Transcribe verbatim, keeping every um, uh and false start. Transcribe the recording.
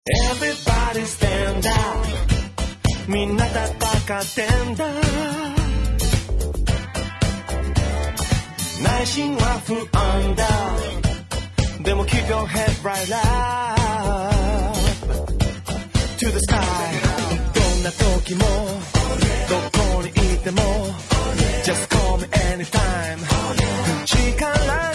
Everybody stand up みんな戦ってんだ内心は不安だでも keep your head right up to the sky どんな時もどこにいても Just call me anytime 口から